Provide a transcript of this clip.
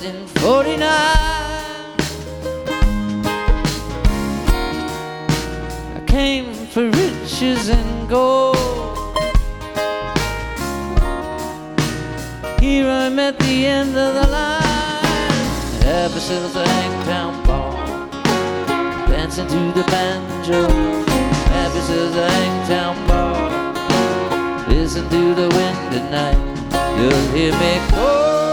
1949. I came for riches and gold. Here I'm at the end of the line, ever since the Hangtown Ball, dancing to the banjo. Ever since the Hangtown Ball, listen to the wind at night, you'll hear me call.